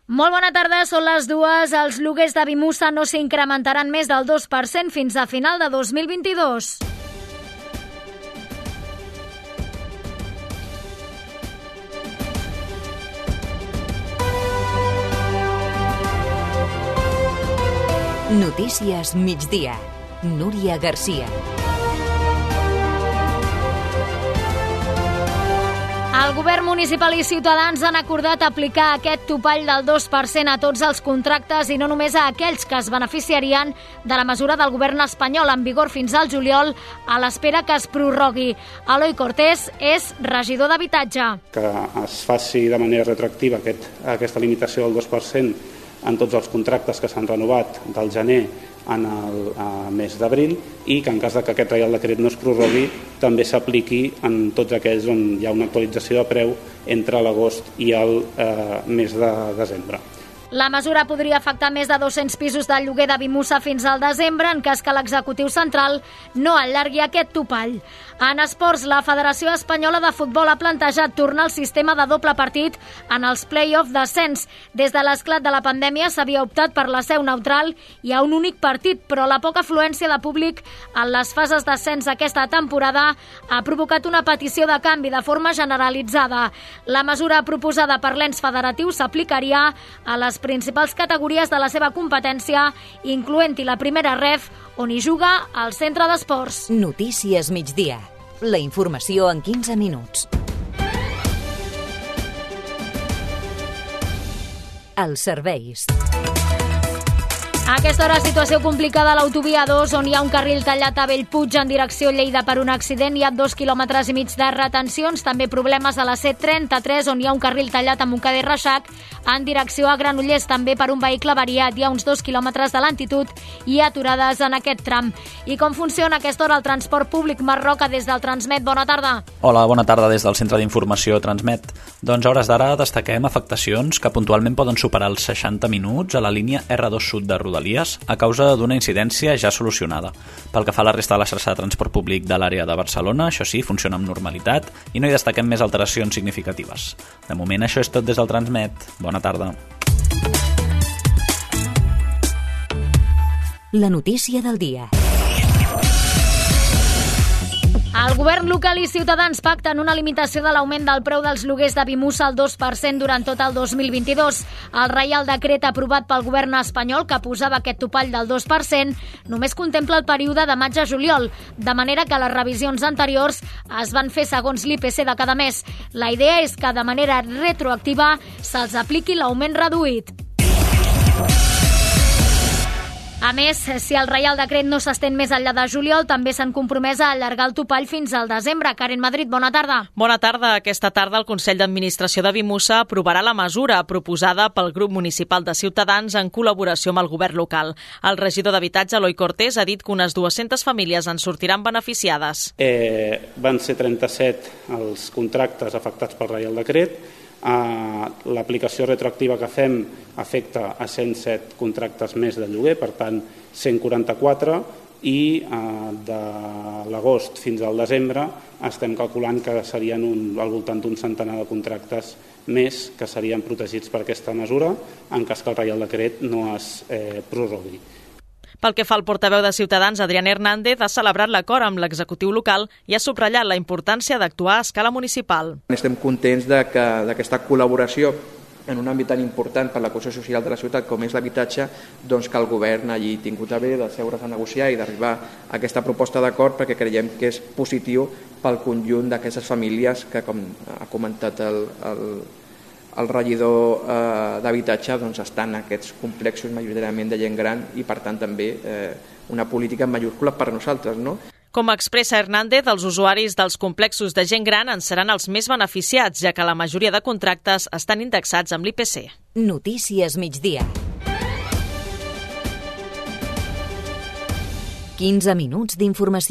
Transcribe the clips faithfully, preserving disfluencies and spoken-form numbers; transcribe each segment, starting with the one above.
Molt bona tarda, són les dues. Els lloguers de Vimusa no s'incrementaran més del dos per cent fins a final de dos mil vint-i-dos. Notícies migdia. Núria Garcia. El govern municipal i Ciutadans han acordat aplicar aquest topall del dos per cent a tots els contractes i no només a aquells que es beneficiarien de la mesura del govern espanyol en vigor fins al juliol a l'espera que es prorrogui. Eloi Cortés és regidor d'Habitatge. Que es faci de manera retroactiva aquest, aquesta limitació del dos per cent en tots els contractes que s'han renovat del gener en el uh, mes d'abril i que en cas de que aquest Reial Decret no es prorrogui també s'apliqui en tots aquells on hi ha una actualització de preu entre l'agost i el uh, mes de desembre. La mesura podria afectar més de dos-cents pisos de lloguer de Vimusa fins al desembre en cas que l'executiu central no allargui aquest topall. En esports, la Federació Espanyola de Futbol ha plantejat tornar al sistema de doble partit en els play-off d'ascens. Des de l'esclat de la pandèmia s'havia optat per la seu neutral i a un únic partit, però la poca afluència de públic en les fases d'ascens aquesta temporada ha provocat una petició de canvi de forma generalitzada. La mesura proposada per l'ens federatiu s'aplicaria a les principals categories de la seva competència, incloent-hi la primera ref, on hi juga el centre d'esports. Notícies migdia. La informació en quinze minuts. Els serveis. A aquesta hora, situació complicada a l'autovia dos, on hi ha un carril tallat a Bellpuig en direcció Lleida per un accident. Hi ha dos quilòmetres i mig de retencions. També problemes a la C trenta-tres, on hi ha un carril tallat a Montcada i Reixac en direcció a Granollers, també per un vehicle avariat. Hi ha uns dos quilòmetres de lentitud i aturades en aquest tram. I com funciona a aquesta hora el transport públic? Marroca, des del Transmet. Bona tarda. Hola, bona tarda des del Centre d'Informació Transmet. Doncs a hores d'ara destaquem afectacions que puntualment poden superar els seixanta minuts a la línia erre dos Sud de Rodalies a causa d'una incidència ja solucionada. Pel que fa a la resta de la xarxa de transport públic de l'àrea de Barcelona, això sí, funciona amb normalitat i no hi destaquem més alteracions significatives. De moment això és tot des del Transmet. Bona tarda. La notícia del dia. El govern local i Ciutadans pacten una limitació de l'augment del preu dels lloguers de Vimusa al dos per cent durant tot el dos mil vint-i-dos. El Reial Decret aprovat pel govern espanyol, que posava aquest topall del dos per cent, només contempla el període de maig a juliol, de manera que les revisions anteriors es van fer segons l'I P C de cada mes. La idea és que de manera retroactiva se'ls apliqui l'augment reduït. A més, si el Reial Decret no s'estén més enllà de juliol, també s'han compromès a allargar el topall fins al desembre. Karen Madrid, bona tarda. Bona tarda. Aquesta tarda el Consell d'Administració de Vimusa aprovarà la mesura proposada pel grup municipal de Ciutadans en col·laboració amb el govern local. El regidor d'Habitatge, Eloi Cortés, ha dit que unes dues-centes famílies en sortiran beneficiades. Eh, van ser trenta-set els contractes afectats pel Reial Decret. Uh, l'aplicació retroactiva que fem afecta a cent set contractes més de lloguer, per tant cent quaranta-quatre, i uh, de l'agost fins al desembre estem calculant que serien un, al voltant d'un centenar de contractes més que serien protegits per aquesta mesura en cas que el Reial Decret no es eh, prorrogui. Pel que fa al portaveu de Ciutadans, Adrián Hernández, ha celebrat l'acord amb l'executiu local i ha subratllat la importància d'actuar a escala municipal. Estem contents de que d'aquesta col·laboració en un àmbit tan important per la cohesió social de la ciutat com és l'habitatge, doncs que el govern hagi tingut a bé de seure's a negociar i d'arribar a aquesta proposta d'acord, perquè creiem que és positiu pel conjunt d'aquestes famílies que, com ha comentat el, el el regidor eh, d'habitatge, doncs, estan en aquests complexos majoritàriament de gent gran i, per tant, també eh, una política en majúscula per a nosaltres, no? Com expressa Hernández, els usuaris dels complexos de gent gran en seran els més beneficiats, ja que la majoria de contractes estan indexats amb l'I P C. Notícies migdia. quinze minuts d'informació.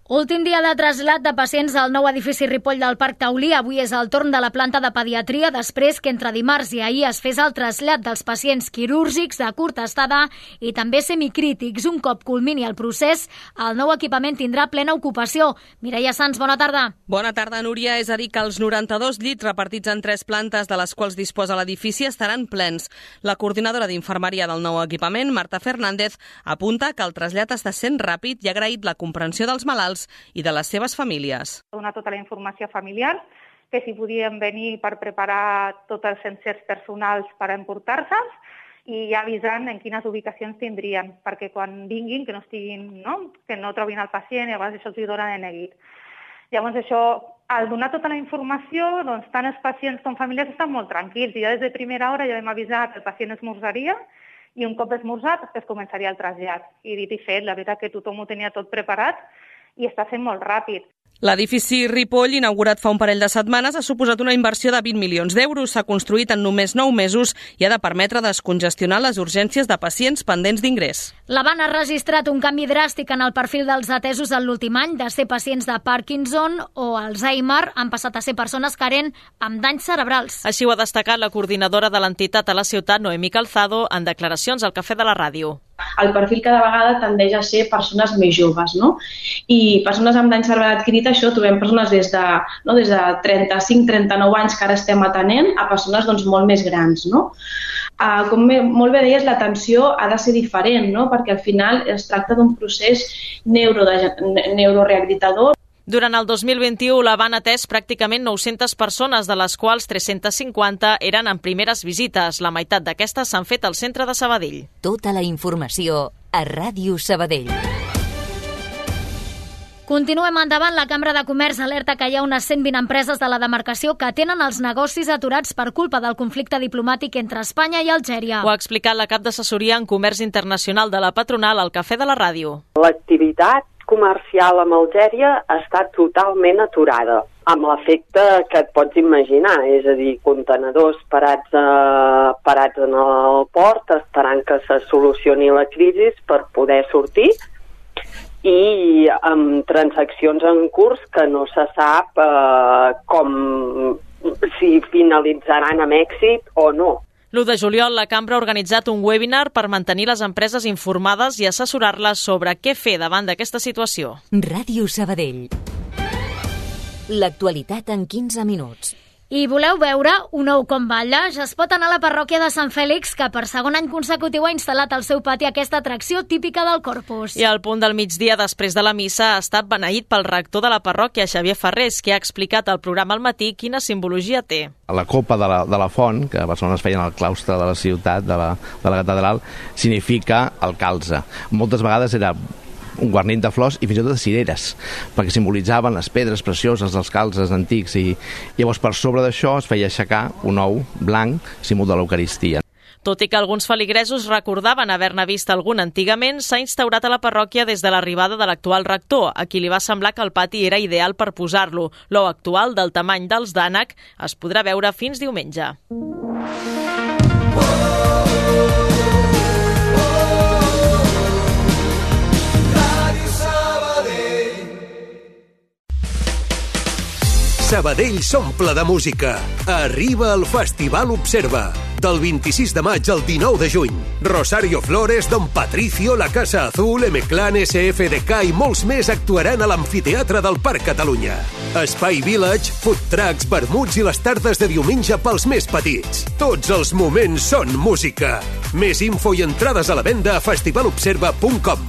Últim dia de trasllat de pacients al nou edifici Ripoll del Parc Taulí. Avui és el torn de la planta de pediatria, després que entre dimarts i ahir es fes el trasllat dels pacients quirúrgics de curta estada i també semicrítics. Un cop culmini el procés, el nou equipament tindrà plena ocupació. Mireia Sans, bona tarda. Bona tarda, Núria. És a dir, que els noranta-dos llits repartits en tres plantes de les quals disposa l'edifici estaran plens. La coordinadora d'infermeria del nou equipament, Marta Fernández, apunta que el trasllat està sent ràpid i ha agraït la comprensió dels malalts i de les seves famílies. Donar tota la informació familiar, que si podien venir per preparar tots els encerts personals per emportar-se'ls i ja avisant en quines ubicacions tindrien, perquè quan vinguin que no estiguin, no? que no trobin el pacient i llavors això els hi donen de neguit. Llavors això, al donar tota la informació, doncs tant els pacients com famílies estan molt tranquils i ja des de primera hora ja vam avisar que el pacient esmorzaria i un cop esmorzat es començaria el trasllat. I dit i fet, la veritat que tothom ho tenia tot preparat i està sent molt ràpid. L'edifici Ripoll, inaugurat fa un parell de setmanes, ha suposat una inversió de vint milions d'euros. S'ha construït en només nou mesos i ha de permetre descongestionar les urgències de pacients pendents d'ingrés. L'Havana ha registrat un canvi dràstic en el perfil dels atesos en l'últim any. De ser pacients de Parkinson o Alzheimer han passat a ser persones carent amb danys cerebrals. Així ho ha destacat la coordinadora de l'entitat a la ciutat, Noemí Calzado, en declaracions al Cafè de la Ràdio. El perfil cada vegada tendeix a ser persones més joves, no? I persones amb dany cerebral adquirit, això trobem persones des de, no, des de trenta-cinc a trenta-nou anys que ara estem atenent a persones doncs, molt més grans, no? Uh, com molt bé deies, l'atenció ha de ser diferent, no? Perquè al final es tracta d'un procés neuro, neurorehabilitador. Durant el dos mil vint-i-u la van atès pràcticament nou-centes persones, de les quals tres-centes cinquanta eren en primeres visites. La meitat d'aquestes s'han fet al centre de Sabadell. Tota la informació a Ràdio Sabadell. Continuem endavant. La Cambra de Comerç alerta que hi ha unes cent vint empreses de la demarcació que tenen els negocis aturats per culpa del conflicte diplomàtic entre Espanya i Algèria. Ho ha explicat la cap d'assessoria en comerç internacional de la patronal al Cafè de la Ràdio. L'activitat comercial amb Algèria està totalment aturada, amb l'efecte que et pots imaginar, és a dir, contenedors parats, eh, parats en el port esperant que se solucioni la crisi per poder sortir i amb transaccions en curs que no se sap eh, com si finalitzaran amb èxit o no. l'u de juliol, la Cambra ha organitzat un webinar per mantenir les empreses informades i assessorar-les sobre què fer davant d'aquesta situació. Ràdio Sabadell. L'actualitat en quinze minuts. I voleu veure un ou com balla? Ja es pot anar a la parròquia de Sant Fèlix, que per segon any consecutiu ha instal·lat al seu pati aquesta atracció típica del Corpus. I al punt del migdia, després de la missa, ha estat beneït pel rector de la parròquia, Xavier Ferrés, que ha explicat al programa al matí quina simbologia té. La copa de la, de la font, que a Barcelona es feien al claustre de la ciutat, de la, de la catedral, significa el calze. Moltes vegades era un guarnit de flors i fins i tot de cireres, perquè simbolitzaven les pedres precioses dels calzes antics i llavors per sobre d'això es feia aixecar un ou blanc, símbol de l'Eucaristia. Tot i que alguns feligresos recordaven haver-ne vist algun antigament, s'ha instaurat a la parròquia des de l'arribada de l'actual rector, a qui li va semblar que el pati era ideal per posar-lo. L'ou actual, del tamany dels d'ànec, es podrà veure fins diumenge. Sabadell s'omple de música. Arriba el Festival Observa. Del vint-i-sis de maig al dinou de juny. Rosario Flores, Don Patricio, La Casa Azul, M-Clan, S F D K i molts més actuaran a l'Amfiteatre del Parc Catalunya. Espai Village, food trucks, vermuts i les tardes de diumenge pels més petits. Tots els moments són música. Més info i entrades a la venda a festival observa punt com.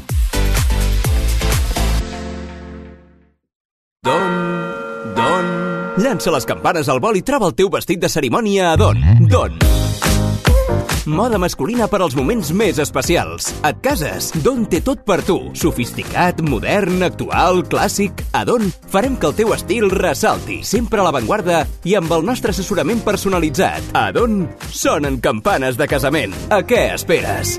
Don, Don... Llança les campanes al vol i troba el teu vestit de cerimònia a Don. Don. Moda masculina per als moments més especials. Et cases? Don té tot per tu. Sofisticat, modern, actual, clàssic. A Don farem que el teu estil ressalti, sempre a l'avantguarda i amb el nostre assessorament personalitzat. A Don sonen campanes de casament. A què esperes?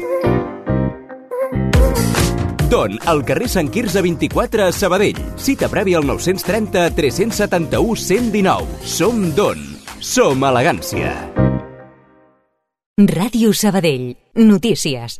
Don, al carrer Sant Quirze vint-i-quatre a Sabadell. Cita prèvia al nou trenta tres setanta-u cent dinou. Som Don. Som elegància. Ràdio Sabadell. Notícies.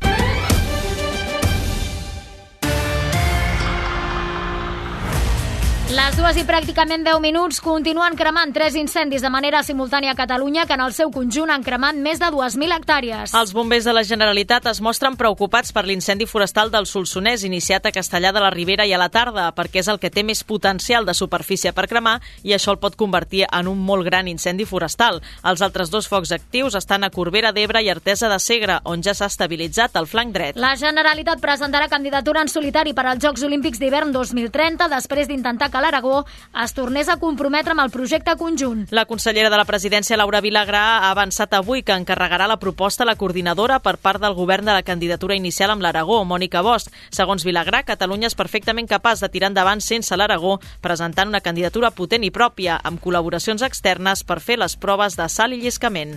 Les dues i pràcticament deu minuts continuen cremant tres incendis de manera simultània a Catalunya que en el seu conjunt han cremat més de dues mil hectàrees. Els bombers de la Generalitat es mostren preocupats per l'incendi forestal del Solsonès iniciat a Castellar de la Ribera i a la tarda perquè és el que té més potencial de superfície per cremar i això el pot convertir en un molt gran incendi forestal. Els altres dos focs actius estan a Corbera d'Ebre i Artesa de Segre, on ja s'ha estabilitzat el flanc dret. La Generalitat presentarà candidatura en solitari per als Jocs Olímpics d'hivern dos mil trenta després d'intentar que l'Aragó es tornés a comprometre amb el projecte conjunt. La consellera de la Presidència, Laura Vilagrà, ha avançat avui que encarregarà la proposta a la coordinadora per part del govern de la candidatura inicial amb l'Aragó, Mònica Bosch. Segons Vilagrà, Catalunya és perfectament capaç de tirar endavant sense l'Aragó, presentant una candidatura potent i pròpia, amb col·laboracions externes per fer les proves de salt i lliscament.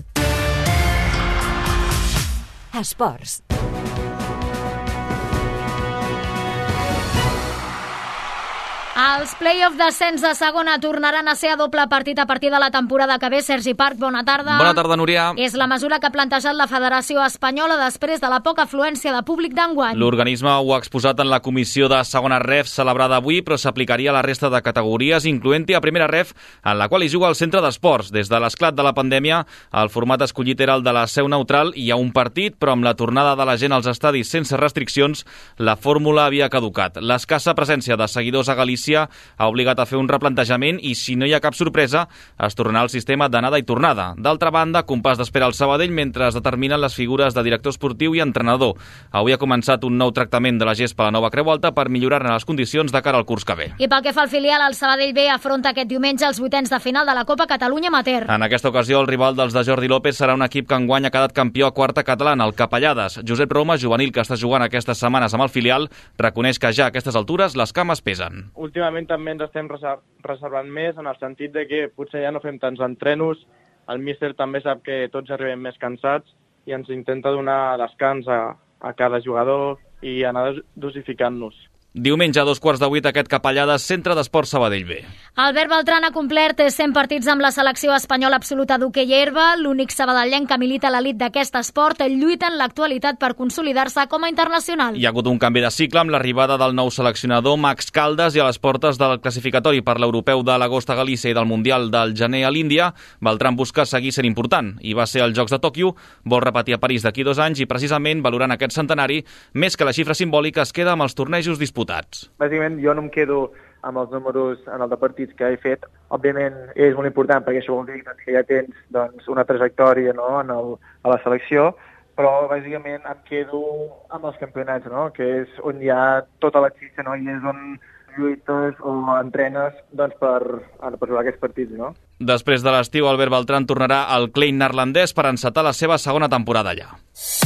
Esports. Els play-off d'ascens de segona tornaran a ser a doble partit a partir de la temporada que ve. Sergi Parc, bona tarda. Bona tarda, Núria. És la mesura que ha plantejat la Federació Espanyola després de la poca afluència de públic d'enguany. L'organisme ho ha exposat en la comissió de segona ref celebrada avui, però s'aplicaria a la resta de categories, incloent-hi a primera ref, en la qual hi juga el centre d'esports. Des de l'esclat de la pandèmia, el format escollit era el de la seu neutral i hi ha un partit, però amb la tornada de la gent als estadis sense restriccions, la fórmula havia caducat. L'escassa presència de seguidors a Galícia ha obligat a fer un replantejament i, si no hi ha cap sorpresa, es tornarà al sistema d'anada i tornada. D'altra banda, compàs d'espera al Sabadell mentre es determinen les figures de director esportiu i entrenador. Avui ha començat un nou tractament de la gespa a la nova Creu Alta per millorar-ne les condicions de cara al curs que ve. I pel que fa al filial, el Sabadell B afronta aquest diumenge els vuitens de final de la Copa Catalunya Amateur. En aquesta ocasió, el rival dels de Jordi López serà un equip que enguany ha quedat campió a quarta catalana, el Capellades. Josep Roma, juvenil que està jugant aquestes setmanes amb el filial, reconeix que ja a aquestes altures les cames pesen. Últimament també ens estem reservant més en el sentit de que potser ja no fem tants entrenos, el míster també sap que tots arribem més cansats i ens intenta donar descans a, a cada jugador i anar dosificant-nos. Diumenge a dos quarts de vuit aquest Capellades, centre d'esports Sabadell B. Albert Beltran ha complert cent partits amb la selecció espanyola absoluta d'hoquei herba. L'únic sabadellenc que milita a l'elit d'aquest esport lluita en l'actualitat per consolidar-se com a internacional. Hi ha hagut un canvi de cicle amb l'arribada del nou seleccionador Max Caldas i a les portes del classificatori per l'europeu de l'agost a Galícia i del mundial del gener a l'Índia. Beltran busca seguir sent important i va ser als Jocs de Tòquio, vol repetir a París d'aquí dos anys i precisament valorant aquest centenari, més que la xifra simbòlica es queda amb els tornejos disputats. Bàsicament, jo no em quedo amb els números en el de partits que he fet. Òbviament, és molt important perquè això vol dir que ja tens doncs, una trajectòria, no?, en el, a la selecció, però bàsicament em quedo amb els campionats, no?, que és on hi ha tota la xitxa, no?, i és on lluites o entrenes doncs, per, per jugar aquests partits, no? Després de l'estiu, Albert Beltran tornarà al Klein neerlandès per encetar la seva segona temporada allà.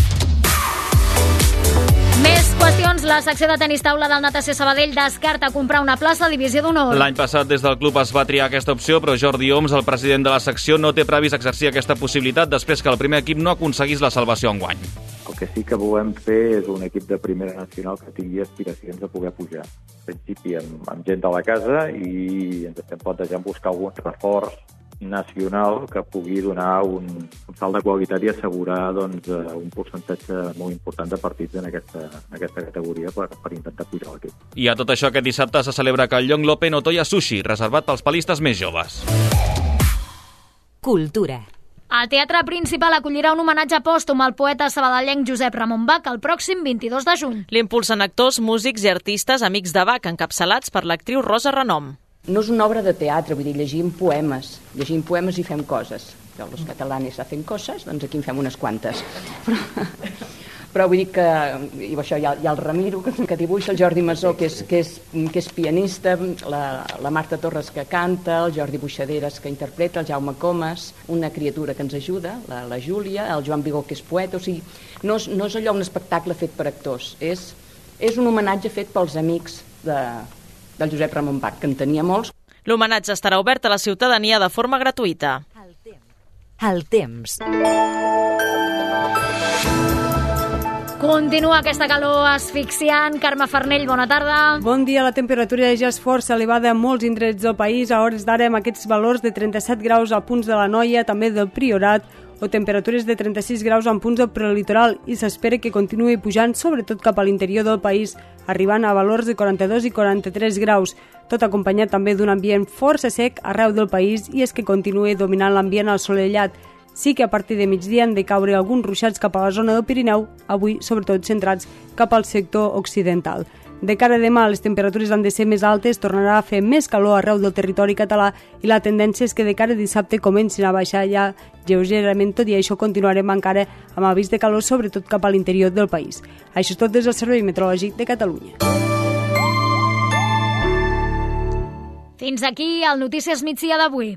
Més qüestions. La secció de tenis taula del Natació Sabadell descarta comprar una plaça a Divisió d'Honor. L'any passat des del club es va triar aquesta opció, però Jordi Oms, el president de la secció, no té previst exercir aquesta possibilitat després que el primer equip no aconseguís la salvació enguany. El que sí que volem fer és un equip de primera nacional que tingui aspiracions a poder pujar. En principi amb, amb gent de la casa i ens estem plantejant buscar algun reforç nacional que pugui donar un, un salt de qualitat i assegurar doncs, un percentatge molt important de partits en aquesta, en aquesta categoria per, per intentar pujar l'equip. I a tot això, aquest dissabte se celebra que el Young Lopen Otoya Sushi, reservat pels palistes més joves. Cultura. El Teatre Principal acollirà un homenatge pòstum al poeta sabadellenc Josep Ramon Bach el pròxim vint-i-dos de juny. L'impulsen actors, músics i artistes amics de Bach, encapçalats per l'actriu Rosa Renom. No és una obra de teatre, vull dir, llegim poemes, llegim poemes i fem coses. Jo, els catalanes fem coses, doncs aquí en fem unes quantes. Però, però vull dir que, i això hi ha, hi ha el Ramiro, que, que dibuixa, el Jordi Masó, que és, que és, que és pianista, la, la Marta Torres, que canta, el Jordi Buixaderes, que interpreta, el Jaume Comas, una criatura que ens ajuda, la, la Júlia, el Joan Vigó, que és poeta, o sigui, no és, no és allò un espectacle fet per actors, és, és un homenatge fet pels amics de... del Josep Ramon Bach, que en tenia molts. L'homenatge estarà obert a la ciutadania de forma gratuïta. El temps. Continua aquesta calor asfixiant. Carme Farnell, bona tarda. Bon dia. La temperatura ja és força elevada a molts indrets del país. A hores d'ara amb aquests valors de trenta-set graus a punts de la Noia, també del Priorat, o temperatures de trenta-sis graus en punts del prelitoral i s'espera que continuï pujant sobretot cap a l'interior del país, arribant a valors de quaranta-dos i quaranta-tres graus, tot acompanyat també d'un ambient força sec arreu del país i és que continuï dominant l'ambient assolellat. Sí que a partir de migdia han de caure alguns ruixats cap a la zona del Pirineu, avui sobretot centrats cap al sector occidental. De cara a demà, les temperatures han de ser més altes, tornarà a fer més calor arreu del territori català i la tendència és que de cara a dissabte comencin a baixar ja lleugerament, tot i això continuarem encara amb avís de calor, sobretot cap a l'interior del país. Això és tot des del Servei Meteorològic de Catalunya. Fins aquí el Notícies Migdia d'avui.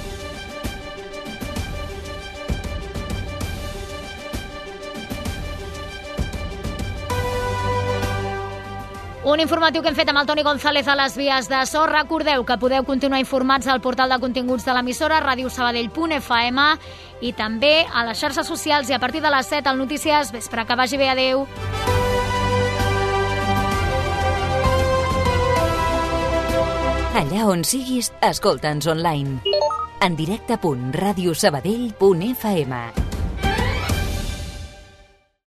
Un informatiu que hem fet amb el Toni González a les vies de so. Recordeu que podeu continuar informats al portal de continguts de l'emissora ràdio sabadell punt f m i també a les xarxes socials i a partir de les set al Notícies Vespre. Que vagi bé, adeu. Allà on siguis, escolta'ns online. En directe punt radiosabadell punt f m.